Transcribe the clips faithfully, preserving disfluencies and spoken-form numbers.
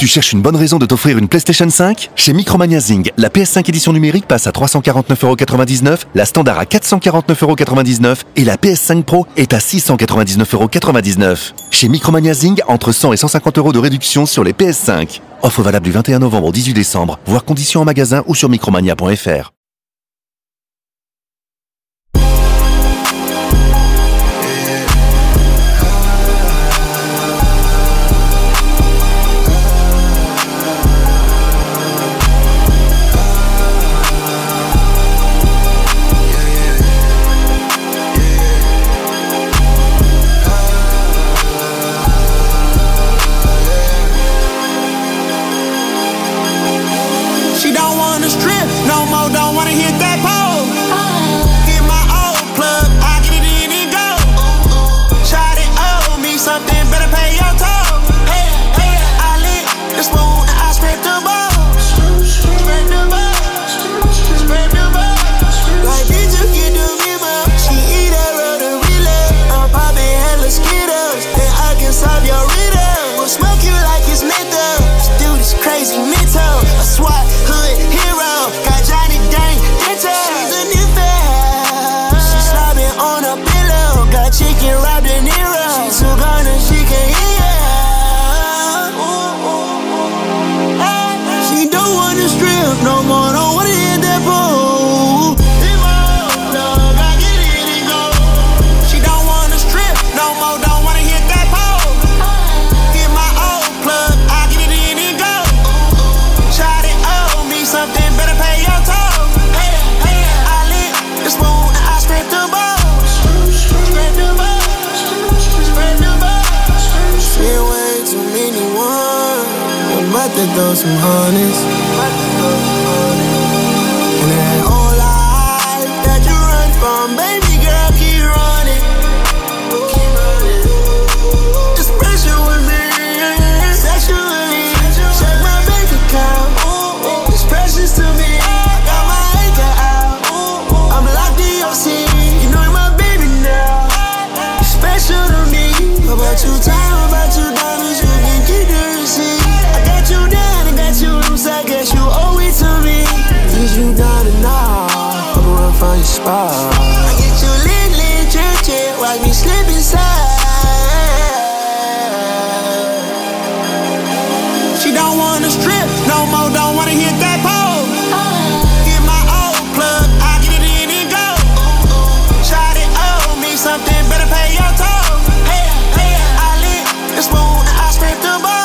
Tu cherches une bonne raison de t'offrir une PlayStation cinq? Chez Micromania Zing, la P S cinq édition numérique passe à trois cent quarante-neuf euros quatre-vingt-dix-neuf, la standard à quatre cent quarante-neuf euros quatre-vingt-dix-neuf et la P S cinq Pro est à six cent quatre-vingt-dix-neuf euros quatre-vingt-dix-neuf. Chez Micromania Zing, entre cent et cent cinquante euros de réduction sur les P S cinq. Offre valable du vingt et un novembre au dix-huit décembre, voire conditions en magasin ou sur micromania point f r. Throw some honeys and that whole life that you run from, baby girl, keep running. It's pressure with me, sexually. Check my bank account, it's precious to me. I got my anchor out, I'm locked in your scene. You know you're my baby now, you're special to me. About you time, about you diamonds, you can keep the receipt. You down, I got you loose, I guess you owe it to me. Is you down and now? I'ma run for your spot. I get you lit, lit, drip, drip, watch me slip inside. She don't wanna strip, no more, don't wanna hit that pole. Get my old plug, I get it in and go. Shot it, owe me something, better pay your toll. Hey, hey, I lit the spoon and I scraped the ball.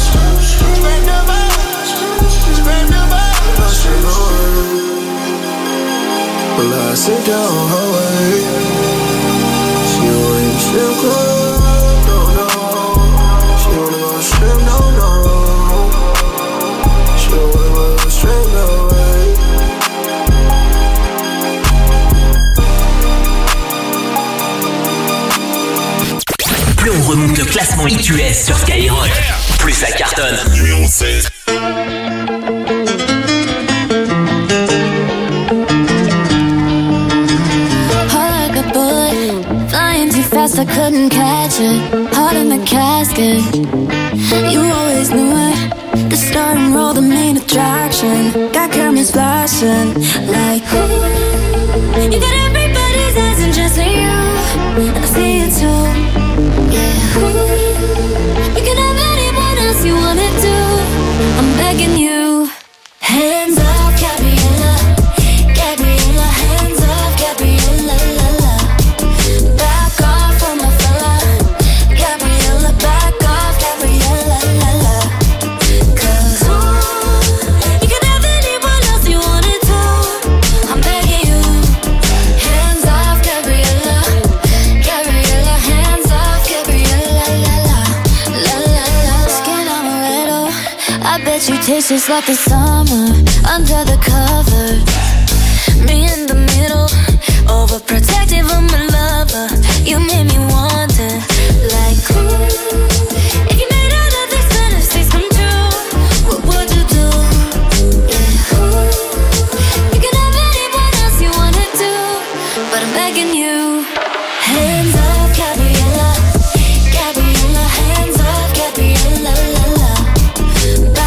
Well, I sit down her way. She wanna strip club, no, no. She wanna go strip, no, no. She wanna go strip, no way. Plus on remonte le classement I Q S sur Skyrock, plus ça cartonne. Numéro seize. I couldn't catch it, heart in the casket. You always knew it, the star and roll, the main attraction. Got cameras flashing like ooh. You got everybody's eyes and just you, and I see it too. Yeah, ooh. You can have anyone else you wanna do. I'm begging you, hands off, Gabriella, Gabriella, hands off, Gabriella, la la. Back off. You taste just like the summer under the cover. Me in the middle, overprotective of my lover. You made me wonder, like ooh, if you made all of these fantasies come true, what would you do? Yeah, ooh, you can have anyone else you wanna do, but I'm begging you, hands off, Gabriella, Gabriella, hands off, Gabriella, la la.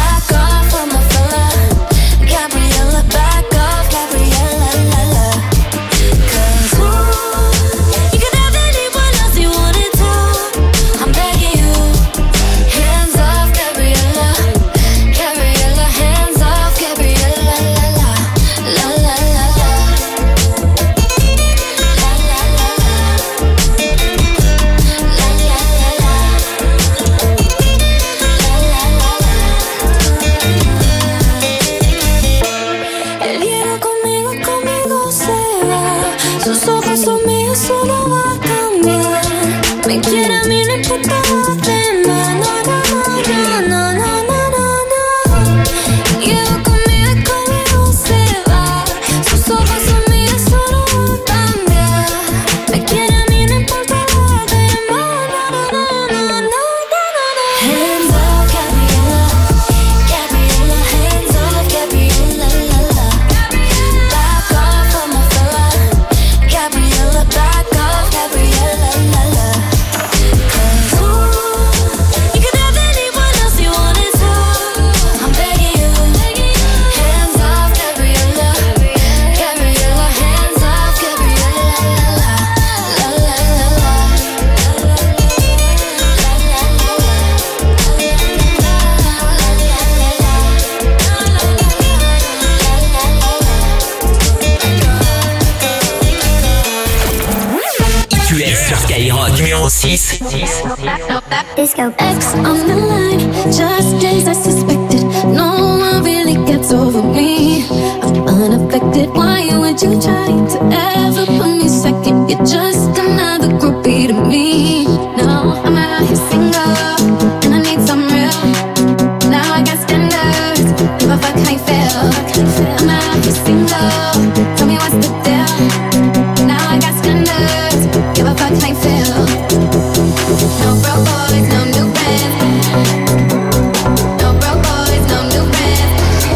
numéro six. Disco. X on the line, just as I suspected. No one really gets over me. I'm unaffected. Why would you try to ever put me second? You're just another groupie to me. No, I'm out here single, and I need some real. Now I got standards. Give a fuck how you feel. I'm out here single. Tell me what's the deal. Now I got standards. Give a fuck how you feel. No broke boys, no new friends. No broke boys, no new friends.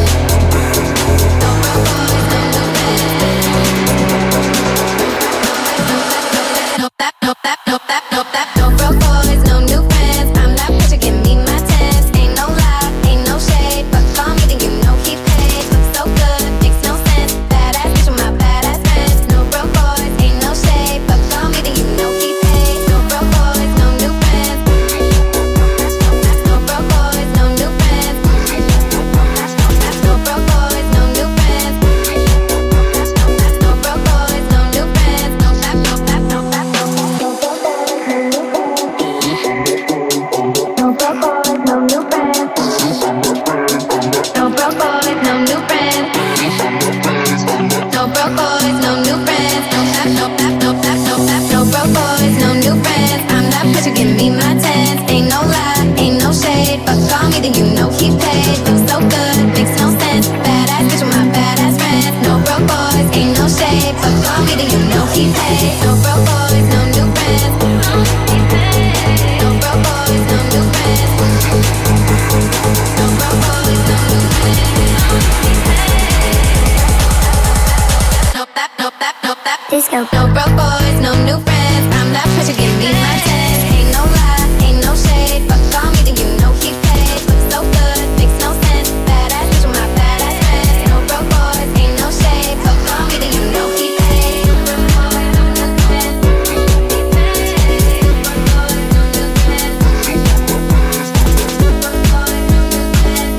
No broke boys, no new friends. No that, no that, no that, no that. No broke boys, no new friends. I'm that bitch, you give me my tens. Ain't no lie, ain't no shade, but call me then you know he paid. Looks so good, makes no sense. Badass bitch with my badass friends. No broke boys, ain't no shade, but call me then you know he paid. No broke boys, no new friends. No broke boys, no new friends. No broke boys, no new friends. No broke boys, no new friends. No that, no that, no that, no that. No broke boys, no new friends. No broke boys, no new friends. No broke boys, no new friends. No that, no that, no that, no that. No broke boys, no new friends. I'm that bitch, you give me my tens. Ain't no lie, ain't no shade, but call me then you know he paid. Looks so good, makes no sense. Badass bitch with my badass friends. No broke boys, ain't no shade, but call me then you know he paid. No broke boys, no new friends. No broke boys, no new friends. No broke boys, no new friends. No that, no that, no that. Disco. No broke boys, no new friends. I'm that bitch, you give me my tens. Ain't no lie, ain't no shade, but call me then you know he paid. Looks so good, makes no sense. Badass bitch with my badass friends. No broke boys, ain't no shade, but call me then you know he paid. No broke boys, no new friends. No broke boys, no new friends. No broke boys, no new friends.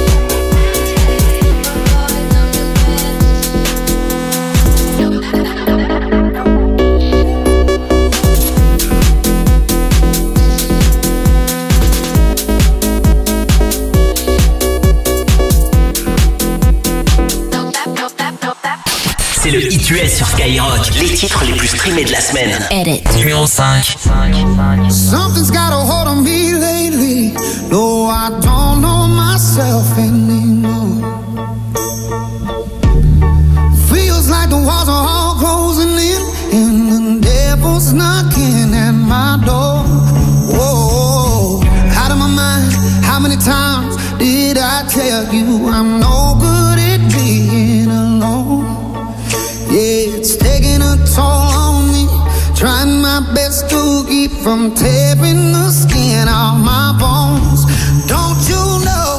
C'est le I T U S sur Skyrock. Les titres les plus streamés de la semaine. Edit. Numéro cinq. Something's got a hold on me lately. No, I don't know myself anymore. Feels like the walls are all closing in, and the devil's knocking at my door. Whoa, out of my mind. How many times did I tell you I'm no good at being alone? Yeah, it's taking a toll on me. Trying my best to keep from tearing the skin off my bones. Don't you know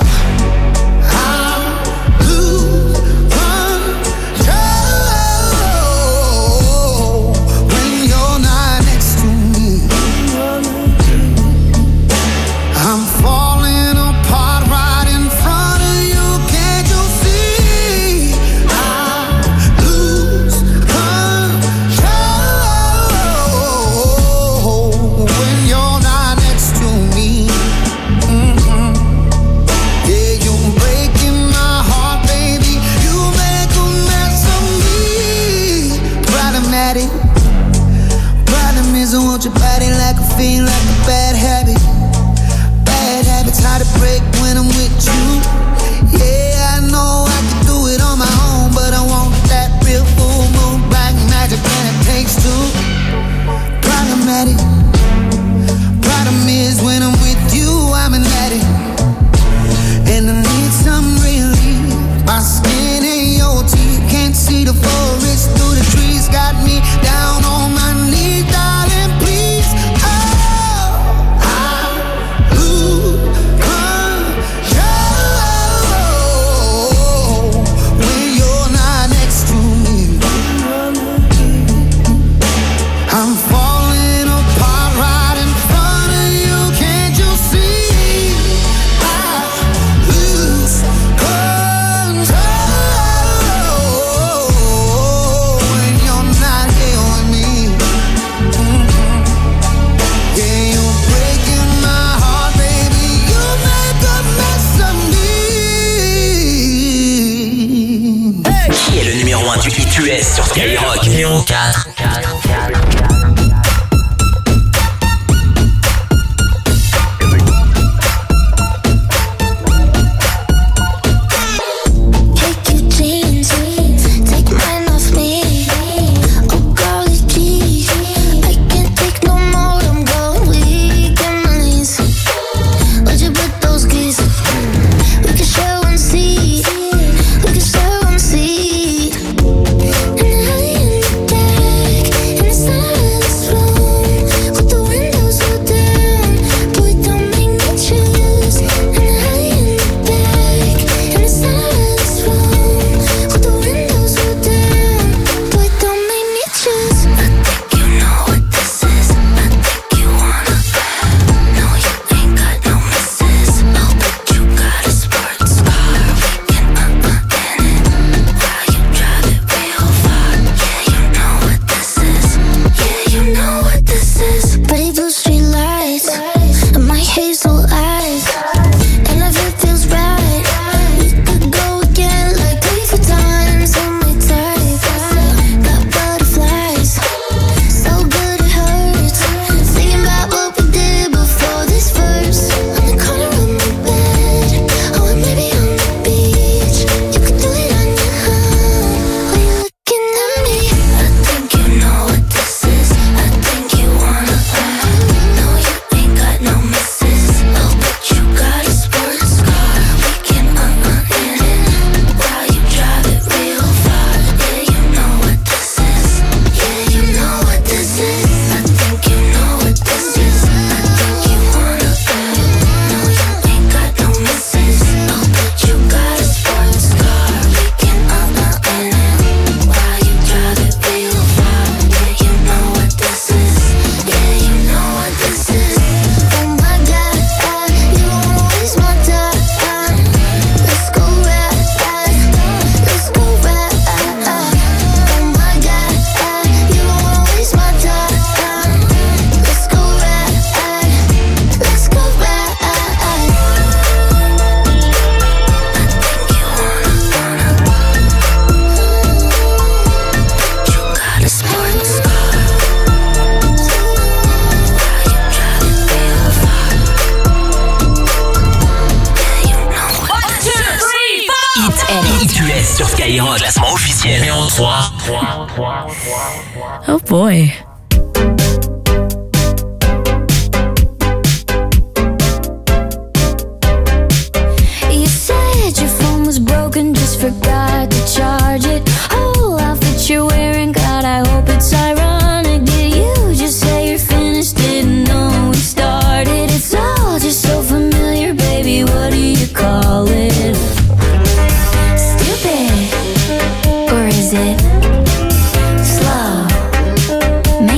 I lose control when you're not next to me? I'm falling apart right in front of you. Can't you see? I lose control when you're not next to me. Mm-hmm. Yeah, you're breaking my heart, baby. You make a mess of me. Problematic. Problem is I want your body like a fiend, like a bad habit. Bad habits hard to break when I'm with you. Yeah, I know I can do it on my own, but I want that real full moon black magic, and it takes two. Problematic. Problem is when I'm with you, I'm an addict, and I need some relief. My skin and your teeth can't see the forest through the trees. Got me down on my knees, darling, please. Oh, sur Skyrock. Numéro quatre. Sur Skyrock, classement officiel numéro trois. Oh boy. You said your phone was broken, just forgot to charge it. Whole outfit you're wearing, God, I hope it's ironic. Did you just say you're finished? Didn't know we started. It's all just so familiar, baby. What do you call it? Stupid, or is it slow?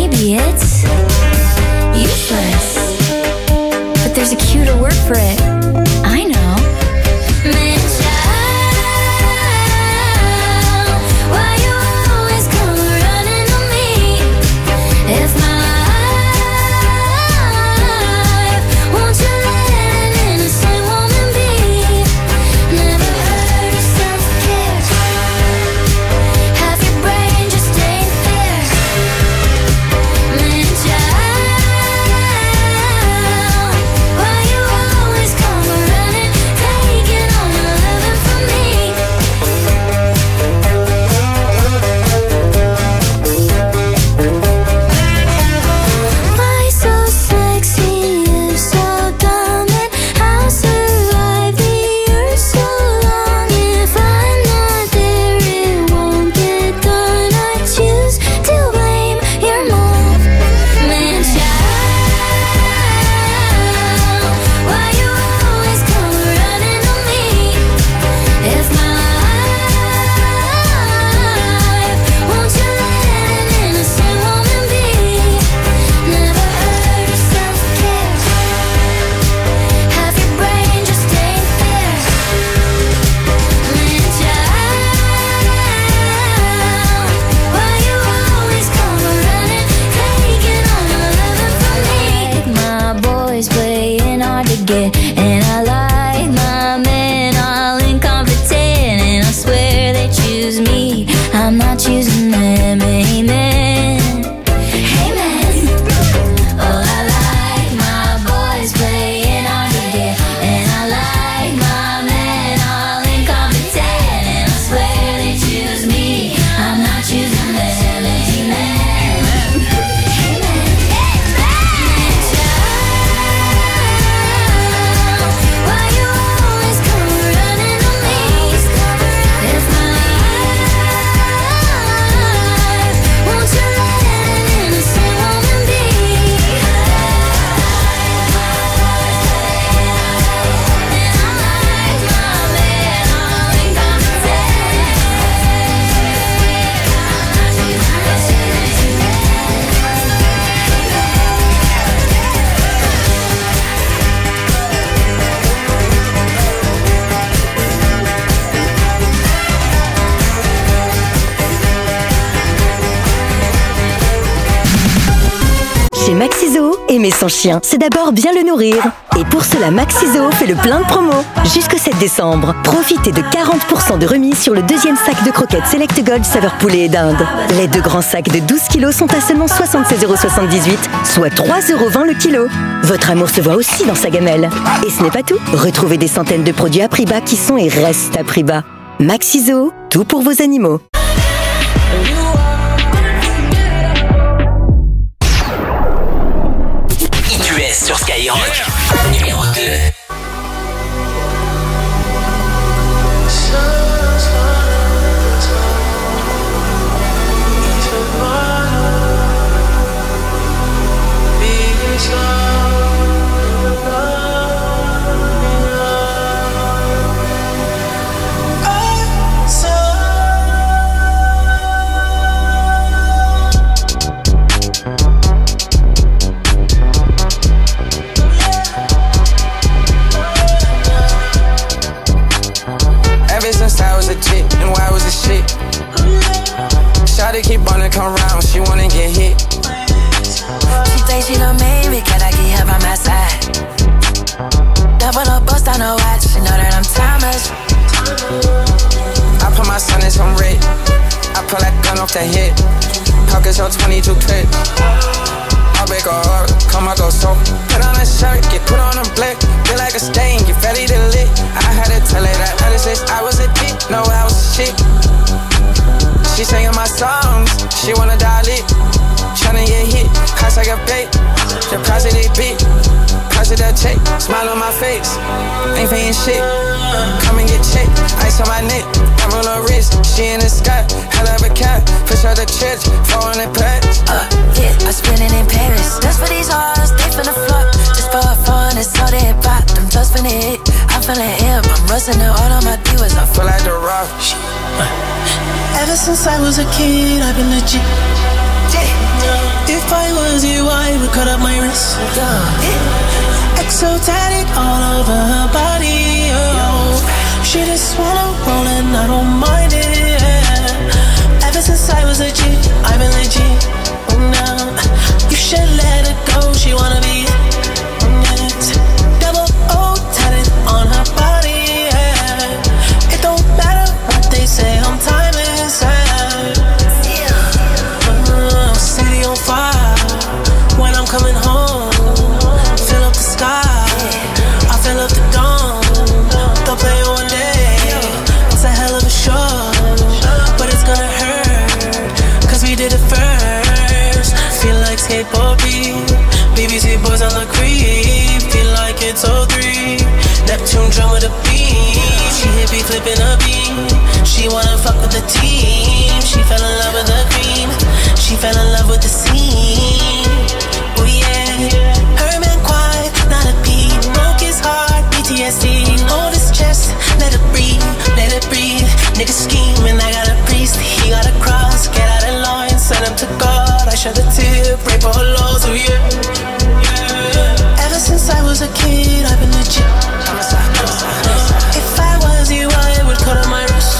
Aimer son chien, c'est d'abord bien le nourrir. Et pour cela, Maxiso fait le plein de promos. Jusqu'au sept décembre, profitez de quarante pour cent de remise sur le deuxième sac de croquettes Select Gold saveur poulet et dinde. Les deux grands sacs de douze kilos sont à seulement soixante-seize euros soixante-dix-huit, soit trois euros vingt le kilo. Votre amour se voit aussi dans sa gamelle. Et ce n'est pas tout. Retrouvez des centaines de produits à prix bas qui sont et restent à prix bas. Maxiso, tout pour vos animaux. Sur Skyrock, numéro deux. Shawty keep wanna come round, she wanna get hit. She think she done made me, can I get her by my side? Double up, bust on her watch, she know that I'm timeless. I put my son in some red, I pull that gun off the hip. Pockets on twenty-two clip. I'll break her heart, come I go so. Put on a shirt, get put on a blick. Feel like a stain, get ready to lit. I had to tell her that other since I was a dick, no I was a shit. She singing my songs, she wanna dial it. Tryna get hit, house like a bait. The price of they beat, price of that check. Smile on my face, ain't paying shit. Come and get checked, ice on my neck. I'm on her wrist, she in the sky. Hell of a cat, push her to church, four hundred packs. Uh, yeah, I'm spinning in Paris. Just for these hoes, they finna flood. Just for fun, it's all they pop. Them just finna hit, I'm feeling hip. I'm rusting it all on my divas. I feel like the rock. Ever since I was a kid, I've been legit. If I was you, I would cut up my wrist. Exotic all over her body. Oh. She just wanna roll and I don't mind it. Ever since I was a G, I've been legit. Oh, now you should let her go. She wanna be it. Double O tatted on her body. Yeah. It don't matter what they say. I'm timeless. Uh, city on fire. When I'm coming home, fill up the sky. I fill up the dome. Don't play one day. It's a hell of a show, but it's gonna hurt, cause we did it first. Feel like skateboard beat. B B C boys on the creep. Feel like it's oh three. Neptune drum with a beat. She hit me flipping a beat. She wanna fuck with the team. She fell in love with the cream. She fell in love with the scene. Oh yeah. Her man quiet, not a beat. Broke his heart, P T S D. Hold his chest, let it breathe, let it breathe. Nigga scheming, I got a priest. He got a cross, get out of line, send him to God. I shed a tear, pray for her loss, oh yeah. Ever since I was a kid, I've been legit. If I was you, I would cut on my wrist.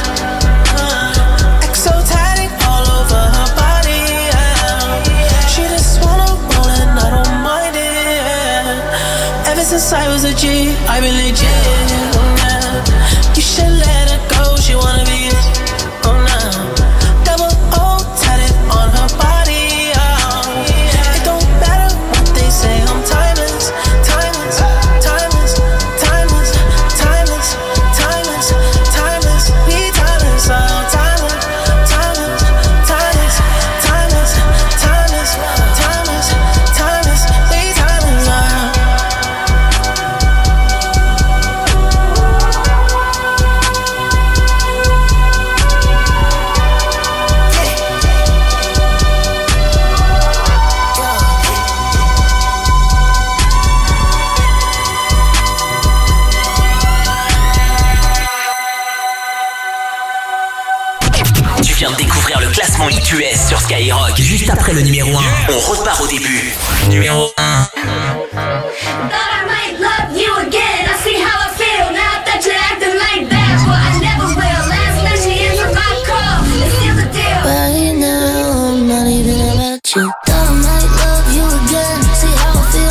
Exotic all over her body. She just wanna roll and I don't mind it. Ever since I was a G, I've been legit. You should let her go, she wanna be it. Oh no, double O tatted on her body. It don't matter what they say, I'm timeless, timeless, timeless, timeless, timeless, timeless, timeless, we timeless, oh timeless, timeless, timeless, timeless, timeless, timeless, timeless, we timeless, oh. Tu viens de découvrir le classement I Q S sur Skyrock. Juste après le numéro un, on repart au début. Numéro un. Right now, I'm not even about you. Thought I might love you again. See how I feel.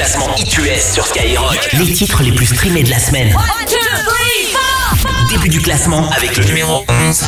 classement I T U S sur Skyrock. Les titres les plus streamés de la semaine. one, two, three, four. Début du classement avec le numéro onze.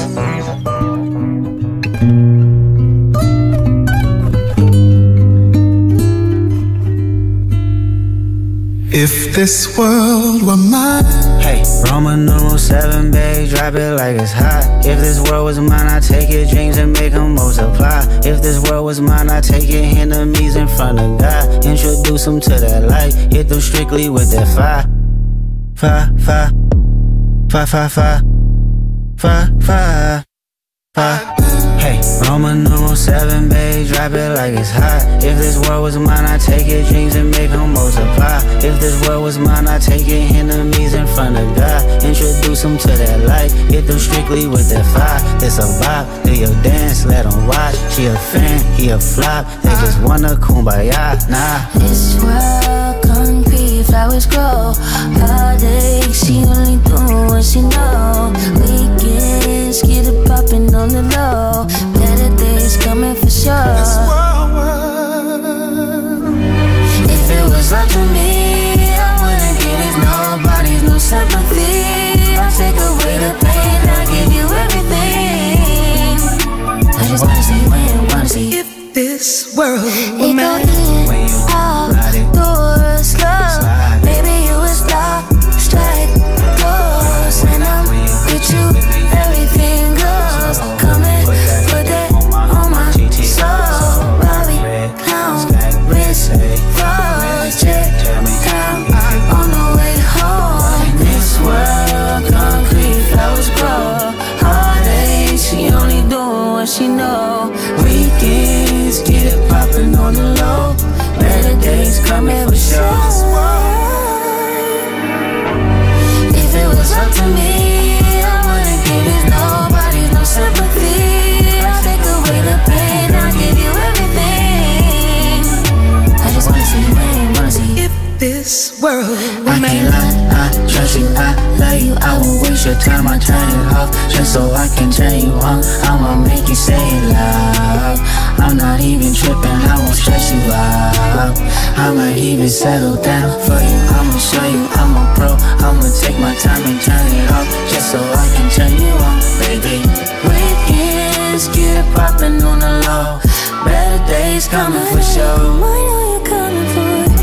If this world were mine. Hey, Roman numeral seven, babe, drop it like it's hot. If this world was mine, I'd take your dreams and make them multiply. If this world was mine, I'd take your enemies in front of God. Introduce them to that light, hit them strictly with that fire. Fire, fire, fire, fire, fire, fire, fire, fire. Hey, Roman numeral seven, babe, drop it like it's hot. If this world was mine, I'd take your dreams and make them multiply. If this world was mine, I'd take your enemies in front of God. Introduce them to that light, hit them strictly with that fire. This a vibe, do your dance, let them watch. She a fan, he a flop, they just wanna kumbaya, nah. This world concrete, flowers grow. Heartache, she only do what she know. Weekends, get it poppin' on the low. Better days coming for sure. If it was up to me, I wouldn't give it nobody's no sympathy. I'll take away the pain, I'll give you everything. I just wanna see when, wanna see if this world it go in, out, door, slow. Baby, you a star, strike, close. And I'm with you, everything goes. Come and put that on my soul. Bobby, clown, wrist, froze, check, time on the way home. This world, concrete, flowers grow. Heartache, she only doing what she know. Weekends, get it poppin' on the low. Better days coming for sure. If it was up to me, I wouldn't give it nobody no sympathy. I'll take away the pain, I'll give you everything. I just wanna see you win, wanna see if this world I can't lie, I trust you, I love you. I won't waste your time, I turn it off just so I can turn you on. I'ma make you say love. I'm not even tripping, I won't stress you out. I'ma even settle down for you. I'ma show you I'm a pro. I'ma take my time and turn it off just so I can turn you on, baby. Weekends, get it poppin' on the low. Better days coming for sure. I know you're coming for it.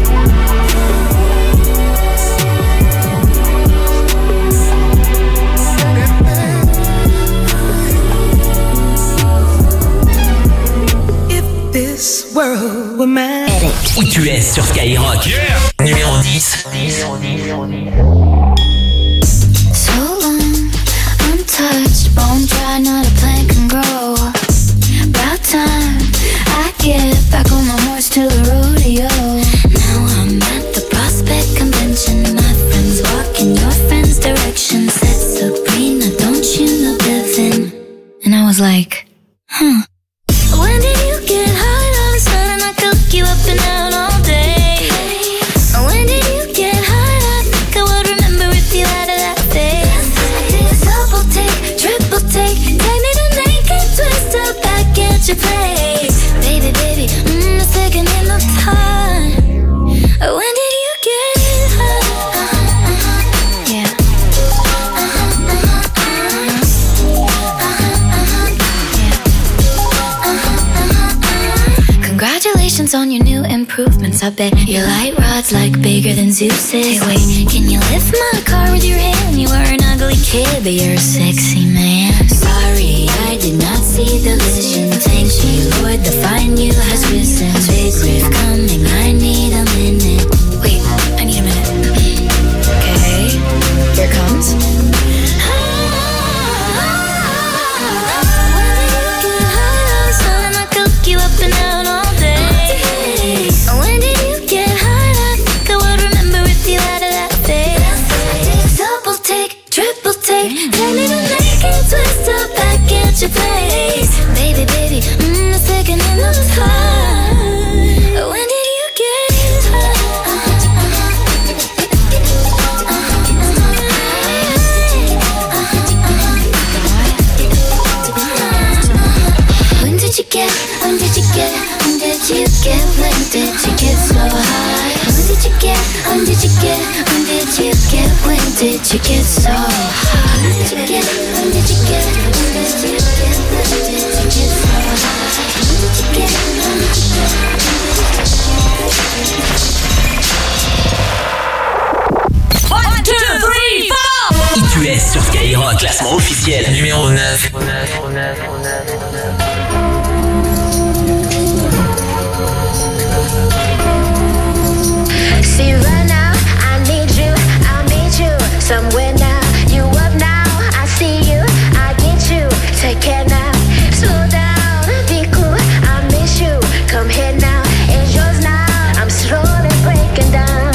this world were mine. I T U S sur Skyrock. Yeah. Numéro dix. So long, untouched, bone dry, not a plant can grow. About time I get back on my horse to the rodeo. Now I'm at the Prospect Convention. My friends walk in your friend's direction. Said Sabrina, don't you know Devin? And I was like, huh. When did you get high all of a sudden? I cook you up and out all day. When did you get high? I think I would remember if you had that face. Double take, triple take, take me to naked, twist up back at your place. Baby, baby, mm, it's taking in no time. When did you get high? Uh-huh, uh-huh, yeah. Uh-huh, uh-huh, uh-huh. Congratulations on your new improvements. I bet your light rod's like bigger than Zeus's. Hey, wait, can you lift my car with your hand? You were an ugly kid, but you're a sexy man. Sorry, I did not see the vision. Thank you, Lord, the fine you has risen. Big riff coming, I need a minute. Wait, I need a minute. Okay, here it comes. You up and out all day. When did you get high? I think I would remember if you had that face. Double take, triple take, take me to naked, twist up back at your place. Baby, baby, mm, it's taking in no time. When did you get get, when did you get, when did you get so high? When did you get, when did you get, when did you get, when did you get so high? When did you get, when did you get, one, two, three, four. I T U S sur Skyrock, classement officiel numéro neuf. See right now, I need you, I'll meet you somewhere now. You up now, I see you, I get you. Take care now, slow down, be cool, I miss you. Come here now, it's yours now. I'm slowly breaking down.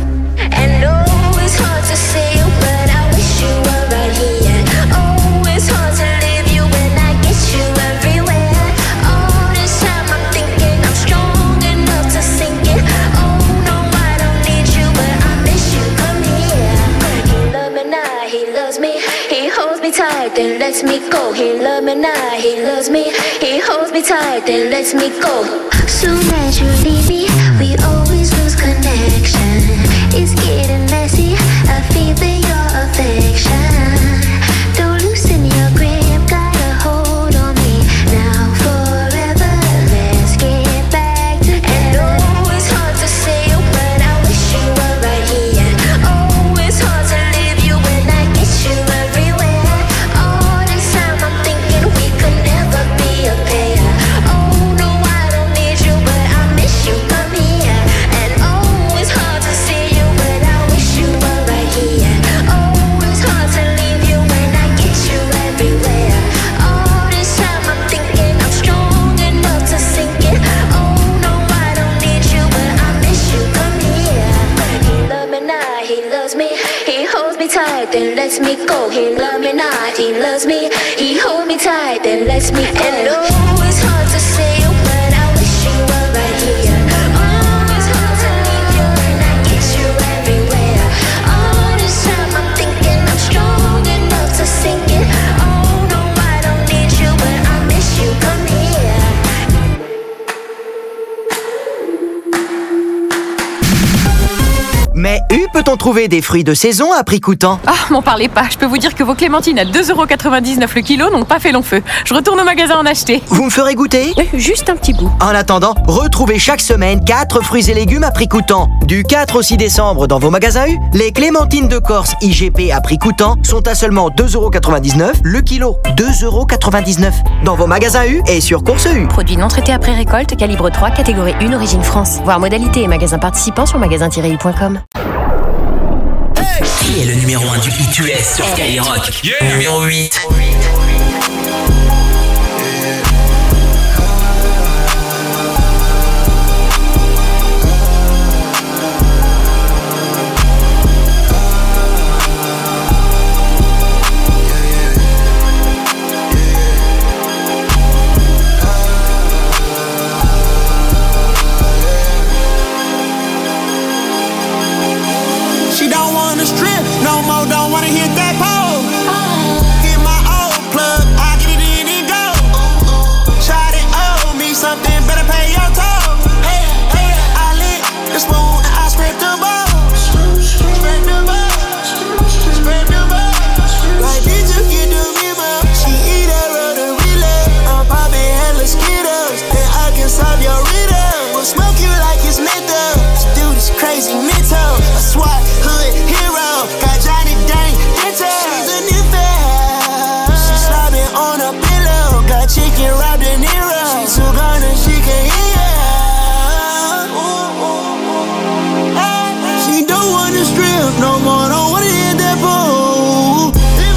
And oh, it's hard to see you, but I wish you were right here. Oh, it's hard to leave you when I get you everywhere. All this time I'm thinking I'm strong enough to sink it. Oh no, I don't need you, but I miss you. Come here. He loves me now, he loves me. He holds me tight, then lets me go. He loves me now, he loves me. He holds me tight, then lets me go. Soon as you leave me, we always lose connection. It's getting messy, I feel your affection. Don't loosen your grip, got a hold on me. Now forever, let's get back together. And oh, it's hard to say you, but I wish you were right here. Oh, it's hard to leave you when I get you everywhere. All this time I'm thinking we could never be a pair. Oh no, I don't need you, but I miss you. Come here. And oh, it's hard to see you, but I wish you were right here. Oh, it's hard to leave you when I get you everywhere. All this time I'm thinking I'm strong enough to sink it. Oh no, I don't need you, but I miss you. Come here. He loves me now, he loves me. He holds me tight, then lets me go. He loves me now, he loves me. He holds me tight, then lets me go. And oh, it's hard to see you, but I wish you were right here. Oh, it's hard to leave you when I get you everywhere. All this time I'm thinking I'm strong enough to sink it. Oh no, I don't need you, but I miss you. Come here. Mais U, peut-on trouver des fruits de saison à prix coûtant? Ah, m'en parlez pas. Je peux vous dire que vos clémentines à deux euros quatre-vingt-dix-neuf le kilo n'ont pas fait long feu. Je retourne au magasin en acheter. Vous me ferez goûter? Oui, juste un petit bout. En attendant, retrouvez chaque semaine quatre fruits et légumes à prix coûtant. Du quatre au six décembre dans vos magasins U, les clémentines de Corse I G P à prix coûtant sont à seulement deux euros quatre-vingt-dix-neuf le kilo. deux euros quatre-vingt-dix-neuf dans vos magasins U et sur Course U. Produit non traité après récolte, calibre trois, catégorie un, origine France. Voir modalité et magasins participants sur magasin tiret u point com. Qui est le numéro un du I T U S sur Skyrock? Yeah. Numéro huit. She don't wanna strip no more, don't wanna hit that pole. Get my old plug, I get it in and go. Try to owe me something, better pay your toll. Hey, hey, I lit the spoon and I scraped the bowl. Scrape the bowl, scrape the bowl. Like did you get the memo? She eat that road and relay. I'm popping hella Skittles, and I can solve your riddle. We'll smoke you like it's menthol. This dude is crazy mental. I SWAT hood hero, got Johnny Dang Dental. She's a new fan. She's slobbing on a pillow, got chicken wrapped in Nero. She's so gone and she can hear. She don't wanna strip no more, don't wanna hit that pole.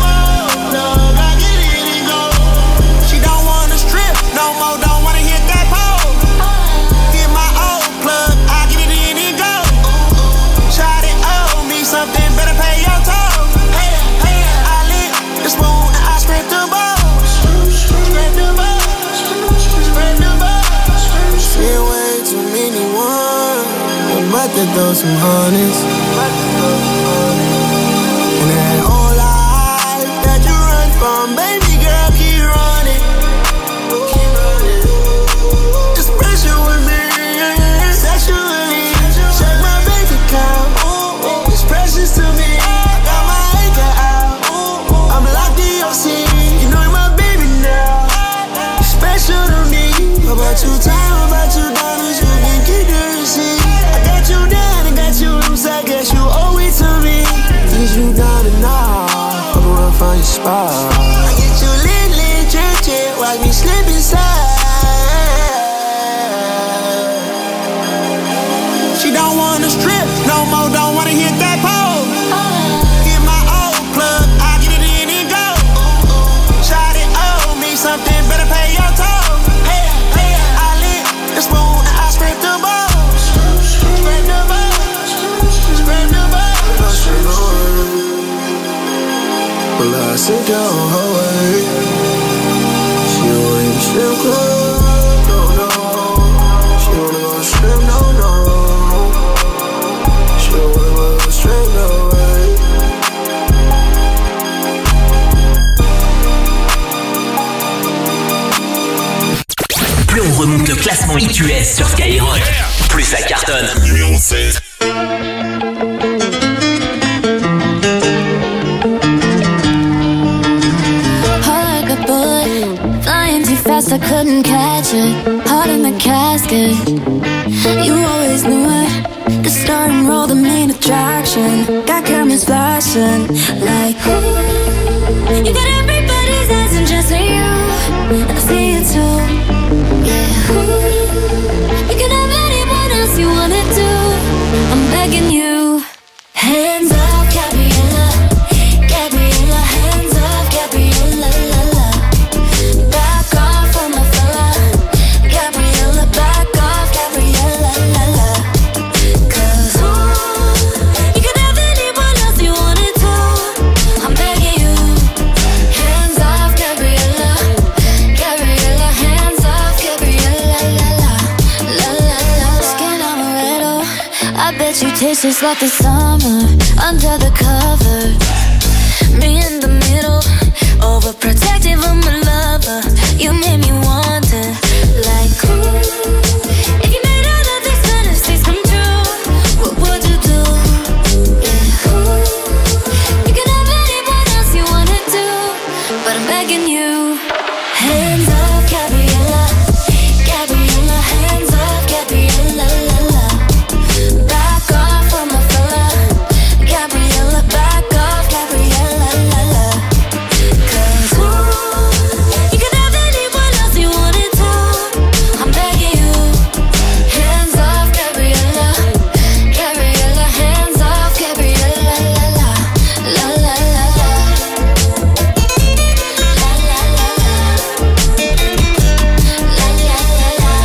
She don't wanna strip no more, don't wanna hit that pole. Get my old plug, I get it in and go. Try to owe me something, better pay your toll. Hey, hey, I lit the spoon and I scraped the bowl. Scrape the bowl, scrape the bowl. Seen way too many ones, I'm about to throw some honeys. And that old life that you run from, baby girl, keep running. It's pressure with me, sexually. Check my bank account. classement I T U S sur Skyrock. Plus ça cartonne. Numéro seize. Fast, I couldn't catch it. Heart in the casket. You always knew it. The star and roll, the main attraction. Got cameras flashing like ooh. You got everybody's eyes and just you. And I see it too. Yeah. Ooh. You can have anyone else you wanna do. I'm begging you. Hands up, Gabriella. Gabriella, hands up, Gabriella. La, la. Back off on my fella. Gabriella, back off, Gabriella. La, la. Cause ooh, you can have anyone else you wanna do. I'm begging you. Hands off, Gabriella. Gabriella, hands off, Gabriella. La, la. La, la, la. Skin amaretto. I bet you taste just like the summer under the cover. Me in the middle, overprotective of my lover. You made me want it, like ooh. If you made all of these fantasies come true, what would you do? Yeah, ooh. You can have anyone else you wanna do, but I'm begging you. Hands up, Gabriella. Gabriella, hands up, Gabriella. La, la. Back off on my fella. Gabriella, back off, Gabriella. La, la. Cause ooh, you can have anyone else you wanna do. I'm begging you. Hands off, Gabriella. Gabriella, hands off, Gabriella. La, la. La, la, la, la. La, la, la, la. La, la, la, la.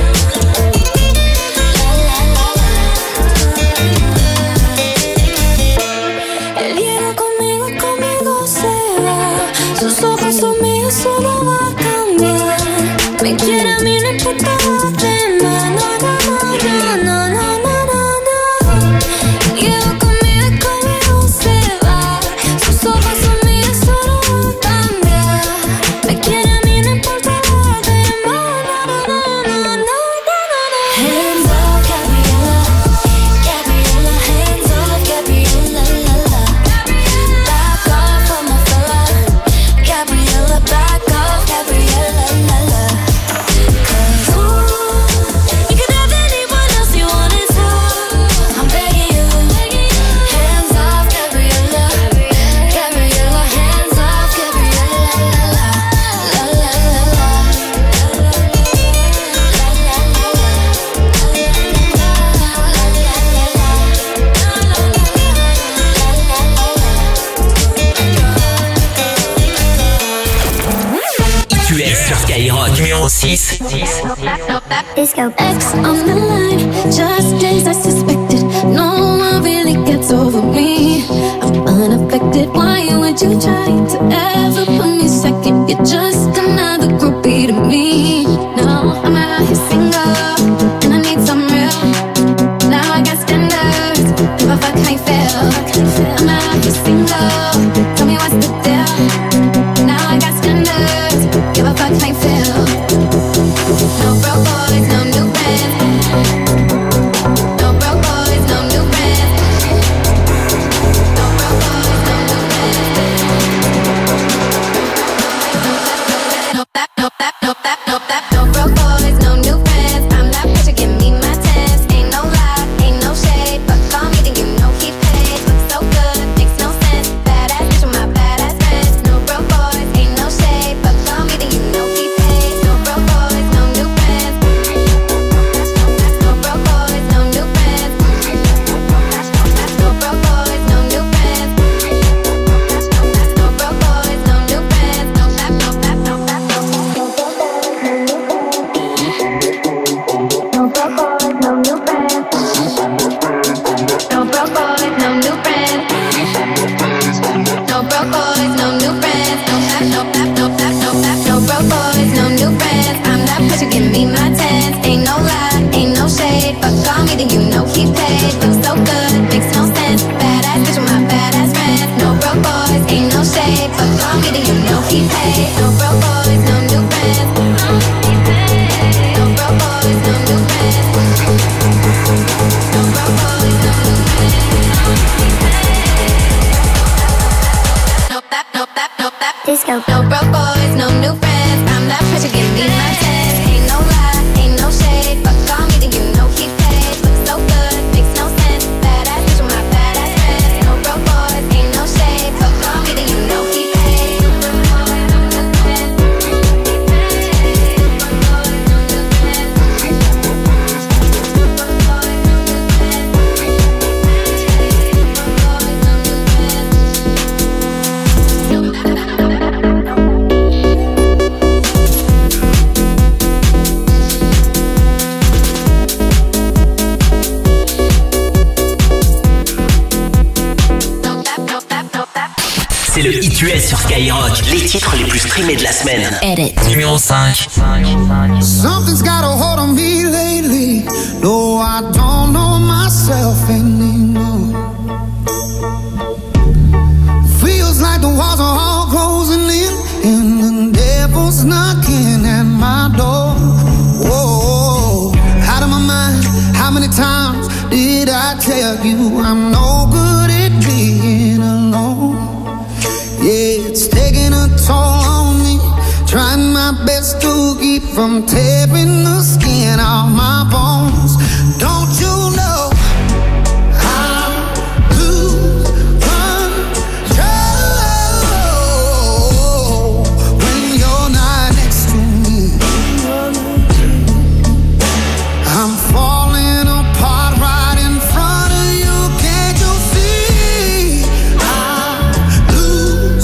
El hielo conmigo, conmigo se va. Sus ojos son míos, solo va a cambiar. Me quiere a mí, no importa lo demás. No, no, no, no, no, no, no, no. El hielo conmigo, conmigo se va. Sus ojos son míos, solo va a cambiar. Me quiere a mí, no importa lo demás. No, no, no, no, no, no, no. Hands up, Gabriella. Gabriella, hands up, Gabriella. La, la. Back off on my fella. Gabriella, back off, Gabriella. La, la. Cause ooh, you can have anyone else you wanna do. I'm begging you. Hands off, Gabriella. Gabriella, hands off, Gabriella. La, la. La, la, la, la. I T U S sur Skyrock. Numéro six. Disco X on the line, just as I suspected. No one really gets over me. I'm unaffected. Why would you try to ever put me second? You're just another groupie to me. No, I'm out here single, and I need some real. Now I got standards. Give a fuck how you feel. I'm out here single. Tell me what's the deal. Now I got standards. Give a fuck how you feel. No broke boys, no new friends. No broke boys, no new friends. No broke boys, no new friends. No that, no that, no that, no that. No broke boys, no new friends. I'm that bitch, give me my tens. Ain't no lie, ain't no shade, but call me, then you know he paid. Looks so good, makes no sense. Badass bitch with my badass friends. No broke boys, ain't no shade, but call me, then you know he paid. No broke boys, no new friends. No broke boys, no new friends. No broke boys, no new friends. No broke boys, no new friends. No that, no that, no that, no No broke boys, no new friends. No broke boys, no new friends. No broke boys, no new friends. No that, no that, no that, no that. No broke boys, no new friends. I'm that bitch, you give me my tens. Ain't no lie, ain't no shade, but call me, then you know he paid. Looks so good, makes no sense. Badass bitch with my badass friends. No broke boys, ain't no shade, but call me, then you know he paid. No broke boys, no new friends. No broke boys, no No, no broke boys, no new friends. I'm that pressure, give me my chance. Ain't no lie, ain't no shade. Fuck all me, then you know keep paid. Look so good, makes no sense. Badass bitch with my badass friends. No broke boys, ain't no shade. Fuck all me, then you know keep paid. C'est le Hit U S sur Skyrock. Les titres les plus streamés de la semaine. Edit. Numéro cinq. Something's got a hold on me lately. No, I don't know myself anymore. Feels like the walls are all closing in, and the devil's knocking at my door. Whoa, out of my mind. How many times did I tell you I'm no good at being alone? Yeah, it's taking a toll on me. Trying my best to keep from tearing the skin off my bones. Don't you know I lose control when you're not next to me? I'm falling apart right in front of you. Can't you see? I lose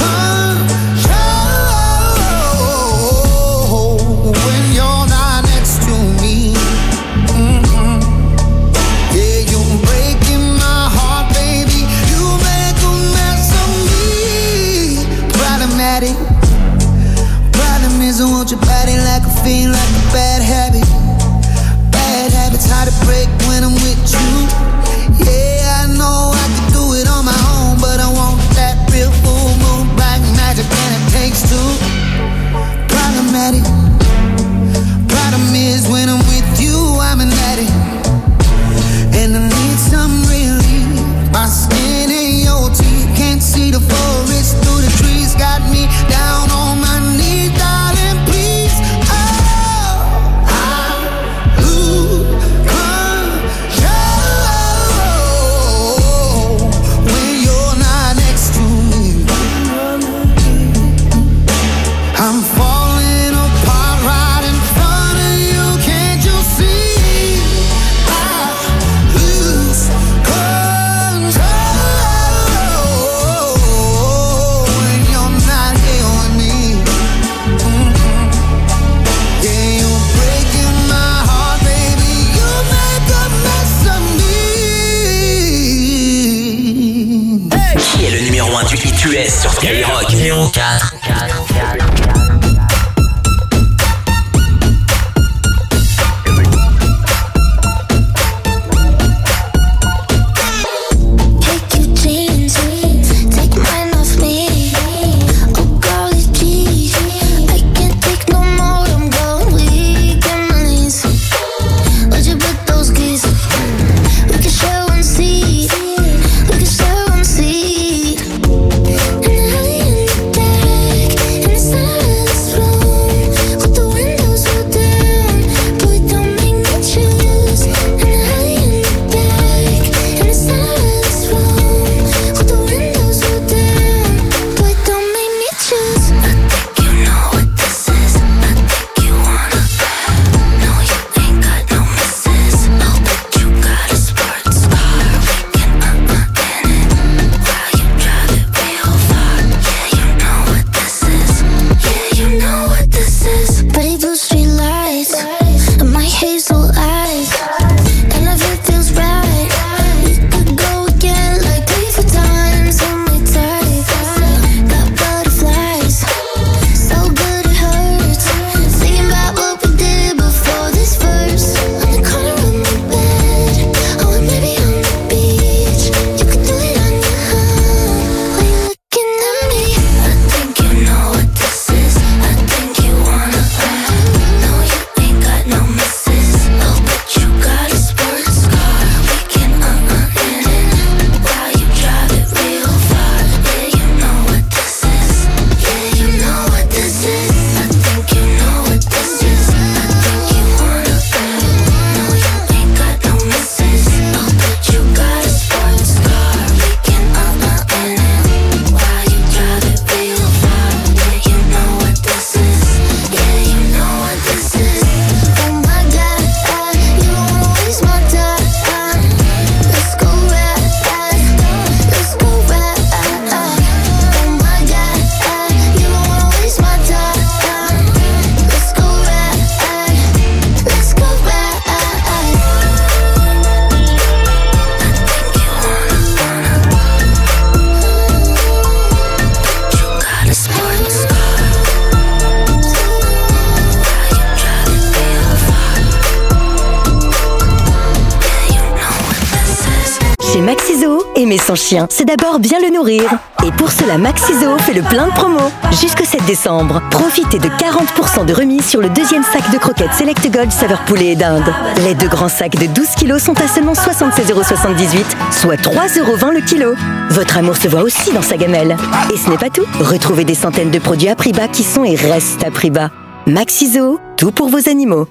control when you're not next to me. Mm-hmm. Yeah, you're breaking my heart, baby. You make a mess of me. Problematic. Problem is I want your body like a fiend, like a bad habit. Bad habits hard to break when I'm with you. Yeah, I know I can do it on my own, but I want that real full moon black magic, and it takes two. Problematic. Problem is when I'm with you, I'm an addict, and I need some relief. My skin ain't your teeth, can't see the forest through the trees. Got me down on my knees, darling, please. Oh, I lose control when you're not next to me. I'm falling apart right in front of you. Can't you see? I lose control when you're not here with me. Mm-hmm. Yeah, you're breaking my heart, baby. You make a mess of me. Qui est le numéro un du Hit U S sur Skyrock? Numéro quatre. Take your jeans, take mine off me. Oh, golly, please. I can't take no more. I'm going weak in my knees. Where'd you put those keys? We can share one seat. We can share one seat. And early in the day, Chez Maxiso, aimer son chien, c'est d'abord bien le nourrir. Et pour cela, Maxiso fait le plein de promos. Jusqu'au sept décembre, profitez de quarante pour cent de remise sur le deuxième sac de croquettes Select Gold saveur poulet et dinde. Les deux grands sacs de douze kilos sont à seulement soixante-seize euros soixante-dix-huit, soit trois euros vingt le kilo. Votre amour se voit aussi dans sa gamelle. Et ce n'est pas tout. Retrouvez des centaines de produits à prix bas qui sont et restent à prix bas. Maxiso, tout pour vos animaux.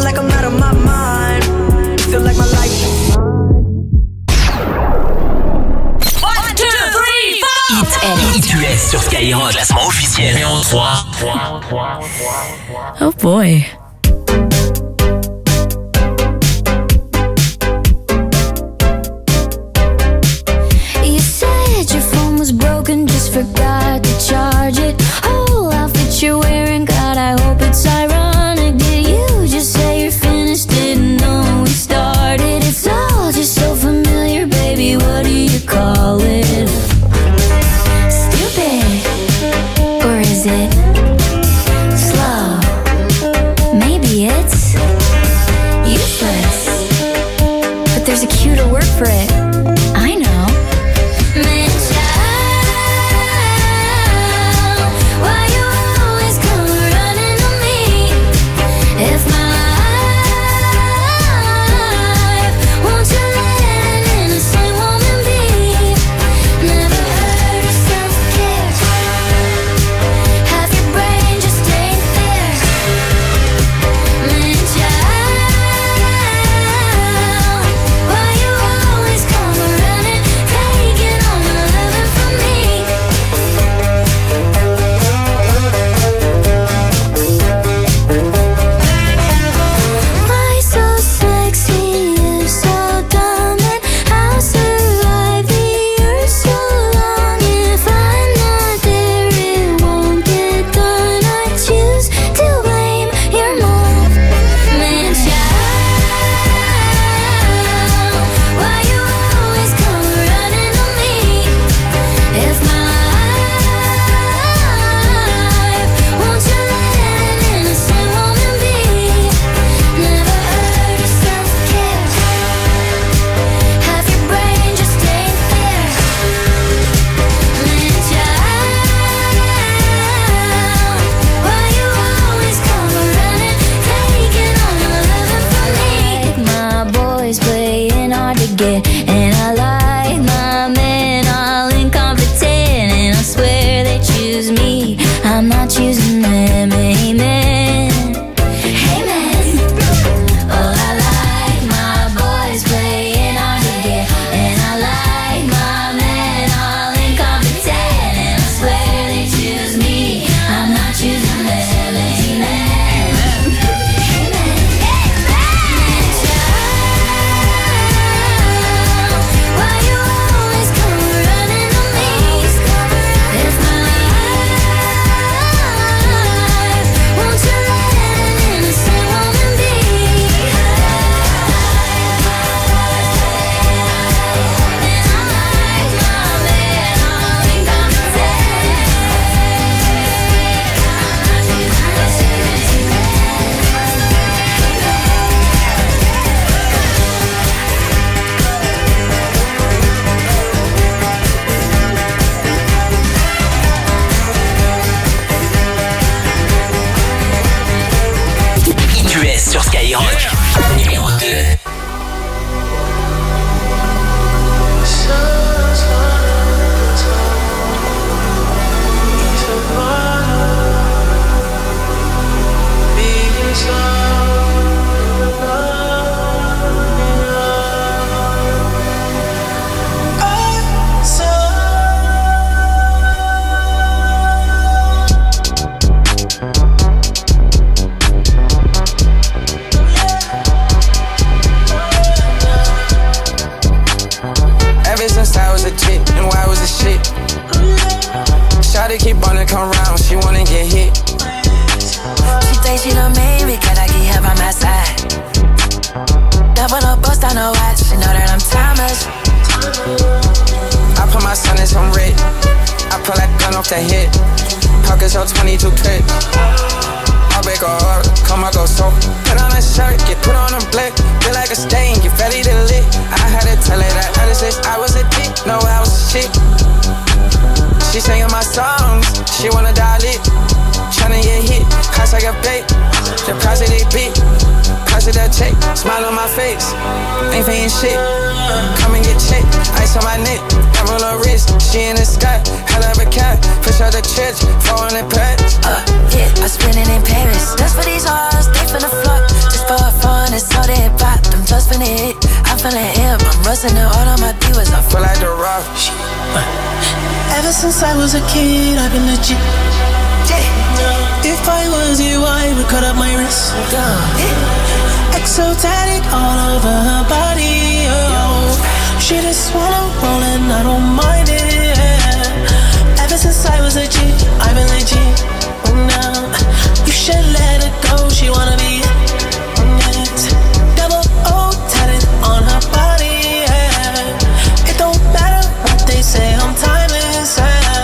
Hit U S sur Skyrock, classement officiel numéro trois. Oh boy. You said your phone was broken, just forgot to charge it. Whole outfit you're wearing, God, I hope it's ironic. Did you just say you're finished? Didn't know we started. It's all just so familiar, baby. What do you call it? Or is it slow? Maybe it's useless, but there's a cuter word for it. I know. Man, child, why you always come running to me? If my life won't you let an innocent woman be? Never heard of self-care. Half your brain just ain't there. Man, child, why you always come running, taking all my loving from me? Why so sexy, you so dumb, and I'll survive the earth so long. If I'm not there, it won't get done. I choose to blame your mom. Man, child, why you always come running to me? If my life won't you let an innocent woman be? Never heard of self-care. Half your brain just ain't there. Man, child, why you always come running, taking all my loving from me? My boys playing hard to get, and I like my men all incompetent, and I swear they choose me, I'm not choosing them. Amen. Amen. Oh, I like my boys playing hard to get, and I like my men all incompetent, and I swear they choose me, I'm not choosing them. Amen. Amen. Man, child, why you always come running to me? If my life won't you let an innocent woman be? And I like my man all incompetent. Hit U S sur Skyrock, numéro deux. Ever since I was a chick, and why was a shit? Shawty keep wanna come round, she wanna get hit. She thinks she done made me, can I get her by my side? Double up, bust on her watch, she know that I'm timeless. I put my son in some red, I pull that gun off the hip. Pockets on twenty-two clip. I'll break her heart, come I go so. Put on a shirt, get put on a blick. Feel like a stain, get ready to lit. I had to tell her that other six, I Smile on my face, ain't paying shit. Come and get checked, ice on my neck, diamond on wrist. She in the sky, hell of a cat. Fish out the church, four hundred packs. Uh, yeah, I spend it in Paris. That's for these hoes, they finna flock. Just for fun, it's all they pop. Them just finna hit, I'm feeling ill. I'm rusting it all on my divas. I feel like the rock. Ever since I was a kid, I've been legit. If I was you, I would cut up my wrist. Exotic all over her body. Oh, she just wanna roll and I don't mind it. Ever since I was a G, I've been legit. Now you should let her go. She wanna be it. Double O tatted on her body. It don't matter what they say, I'm timeless.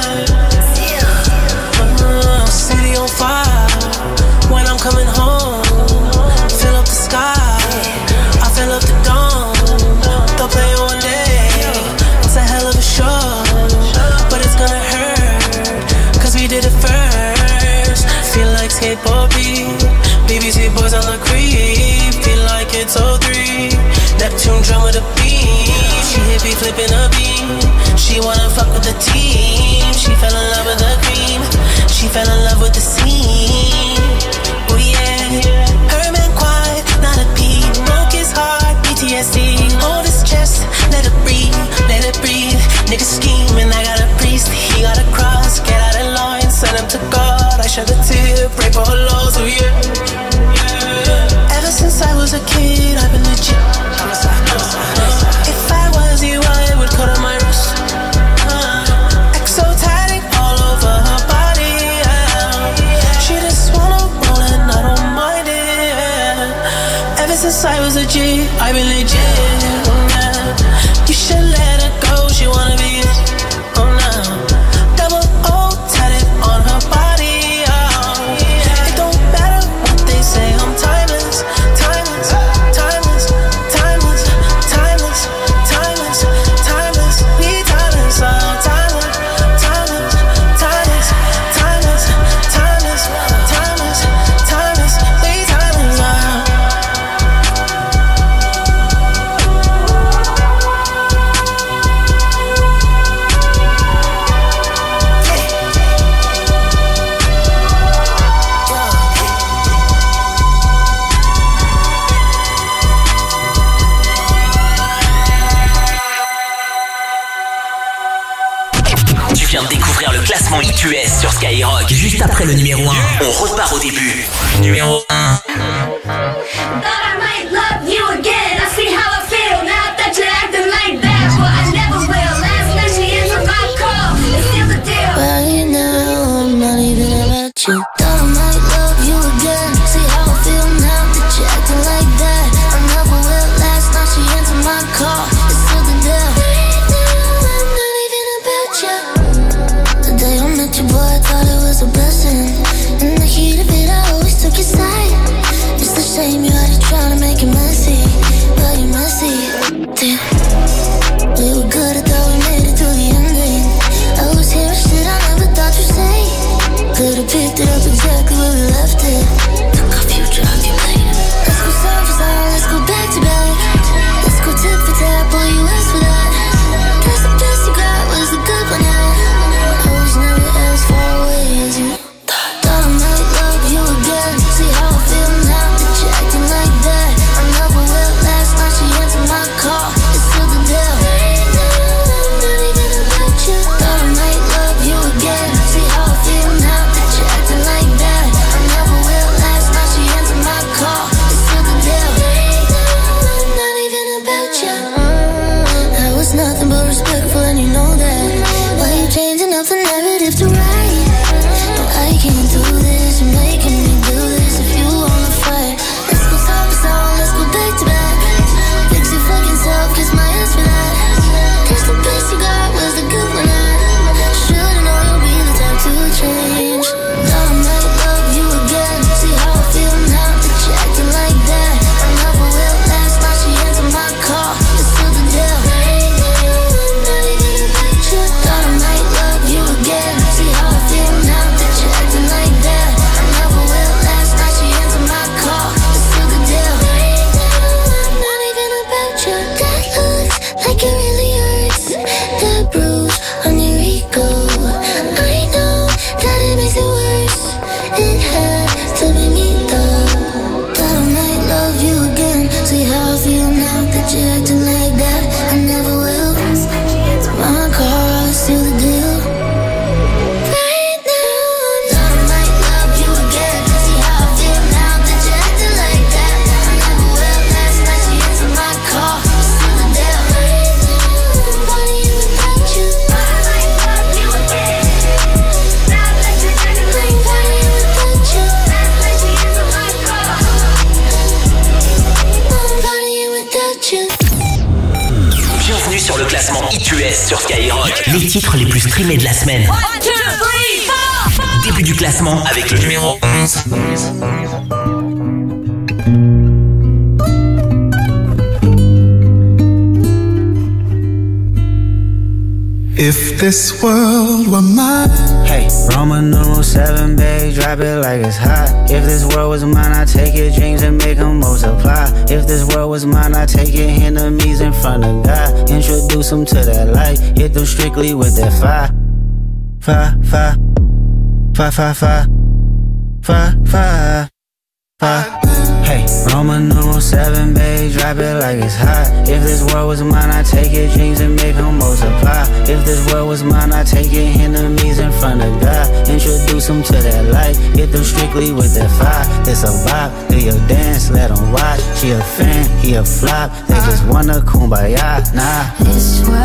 Uh, city on fire when I'm coming home. Fill up the sky, I fill up the dome. They'll play one day, it's a hell of a show, but it's gonna hurt, cause we did it first. Feel like skateboard beat, B B C boys on the creep. Feel like it's oh three, Neptune drum with a beat. She hit me flipping a beat, she wanna fuck with the team. She fell in love with the cream, she fell in love with the scene. Oh yeah, her man quiet, not a peep. Broke his heart, P T S D. Hold his chest, let it breathe, let it breathe. Nigga scheming, I got a priest, he got a cross. Get out of line, send him to God. I shed a tear, pray for her loss, oh yeah, yeah. Ever since I was a kid, I've been legit. If I was you, I would cut on my wrist. uh, Exotic all over her body. uh, She just wanna roll and I don't mind it. Ever since I was a G, I've been legit. yeah. You should let her go, she wanna be it. Oh no, double O tatted on her body. oh. It don't matter what they say, I'm timeless, timeless, timeless, timeless, timeless, timeless, timeless. We timeless, oh, timeless, timeless, timeless, timeless, timeless, timeless, timeless. We timeless, oh. Tu viens de découvrir le classement I Q S sur Skyrock. Juste après le numéro un, on repart au début. Numéro un. Thought I might love you again. I see how I feel now that you're acting like that. But I never will. Last night she answered my call. It's still the deal. Right now, I'm not even about you. Thought I might love you again. See how I feel now that you're acting like that. I never will. Last night she answered my call. It's still the deal. Right now, I'm not even about you. The day I met you, boy, I thought it was a blessing. In the heat of it, I always took your side. It's the shame you had to try to make it messy, but you messy. Damn, we were good, I thought we made it to the ending. I was hearing shit I never thought you'd say. Could've picked it up exactly where we left it. Took our future off your plate. Let's go side for side, let's go back to back. Let's go tip for tap, boy, you asked for that. Guess the best you got was the good one, yeah. I was never as far away as you. Thought I might love you again. See how I feel now that you're acting like that. I never will. Last night she answered my call. It's still the deal. Right now, I'm not even about you. Thought I might love you again. See how I feel now that you're acting like that. I never will. Last night she answered my call. It's still the deal. Right now, I'm not even about you. I was nothing but respectful and you know that. Why you changing up the narrative to right? No, I can't do this, you're making me do this. If you wanna fight, let's go side by side, let's go back to back. Fix your fucking self, kiss my ass for that. Guess the best you got was the good one. I should've known you'll be the type to change. Thought I might love you again. See how I feel now that you're acting like that. I never will. Last night she answered my call. It's still the deal. Right now, I'm not even about you. classement I T U S sur Skyrock. Les titres les plus streamés de la semaine. Début du classement avec le numéro onze. If this world were mine. Hey, Roman numeral seven, babe, drop it like it's hot. If this world was mine, I'd take your dreams and make them multiply. If this world was mine, I'd take your enemies in front of God. Introduce them to that light, hit them strictly with that fire. Fire, fire, fire, fire, fire, fire, fire, fire. Hey, Roman numeral seven, babe, drop it like it's hot. If this world was mine, I'd take your dreams and make them multiply. If this world was mine, I'd take your enemies in front of God. Introduce them to that light, hit them strictly with that fire. It's a vibe, do your dance, let them watch. She a fan, he a flop, they just wanna kumbaya, nah. This world